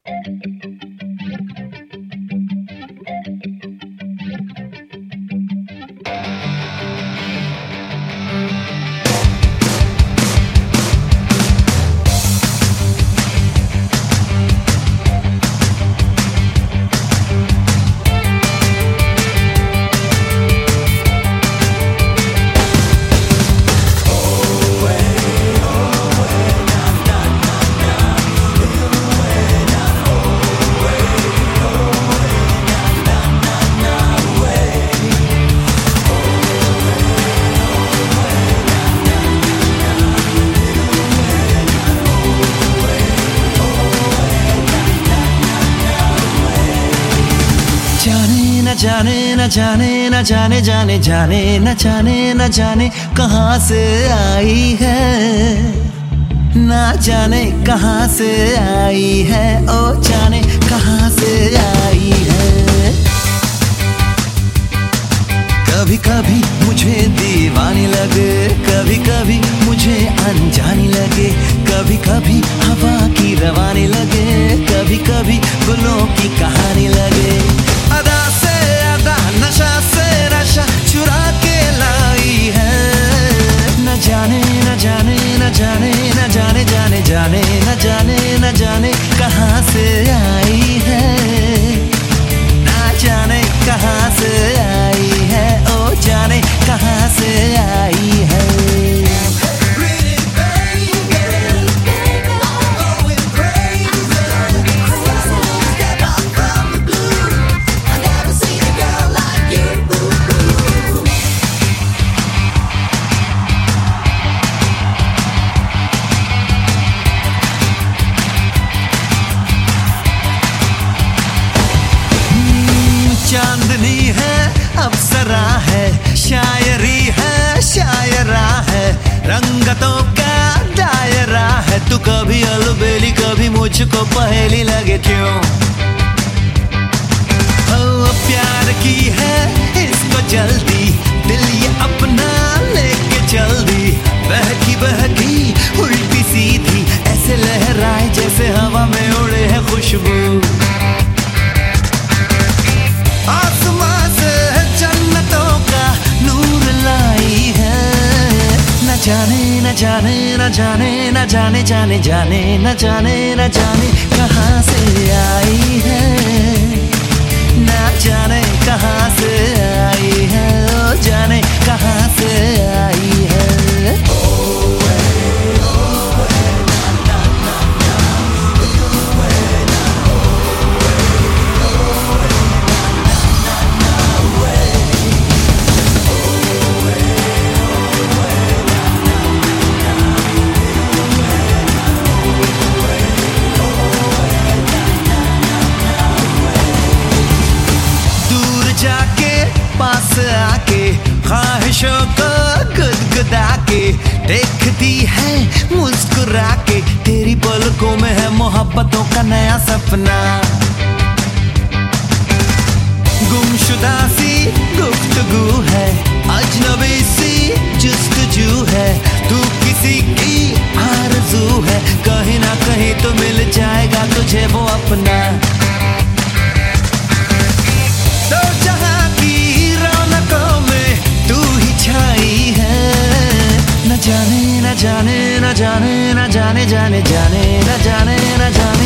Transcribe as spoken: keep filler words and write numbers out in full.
न जाने न जाने न जाने जाने जाने न जाने न जाने कहाँ से आई है, ना जाने कहाँ से आई है, ओ जाने कहाँ से आई है। कभी कभी मुझे दीवानी लगे, कभी कभी मुझे अनजानी लगे, कभी कभी हवा की रवानी लगे, कभी कभी गुलों की कहानी लगे। अदा से अदा, नशा से नशा चुरा के लाई है। न जाने न जाने न जाने न जाने जाने जाने न जाने न जाने कहाँ से आई है, ना जाने कहाँ से आई है, ओ जाने कहाँ से आई है। चांदनी है, अप्सरा है, शायरी है, शायरा है, रंगतों का दायरा है। तू कभी अलबेली कभी मुझको पहेली लगे क्यों? ओ प्यार की है इसको जल्दी, दिल ये अपना लेके चल दी। बहकी बहकी उल्टी सीधी ऐसे लहराए जैसे हवा में उड़े है खुशबू। न जाने न जाने न जाने न जाने जाने जाने न जाने न जाने कहाँ से आई है, न जाने कहाँ से आई है, ओ जाने कहाँ से आई है। पास आके ख्वाहिशों को गुदगुदा के देखती है मुस्कुरा के, तेरी पलकों में है मोहब्बतों का नया सपना। गुमशुदा सी गुफ्तगू है, अजनबी सी जुस्तजू है, तू किसी की आरज़ू है, कहीं ना कहीं तो मिल जाएगा तुझे वो अपना। तो जहाँ न जाने न जाने न जाने न जाने जाने जाने न जाने न जाने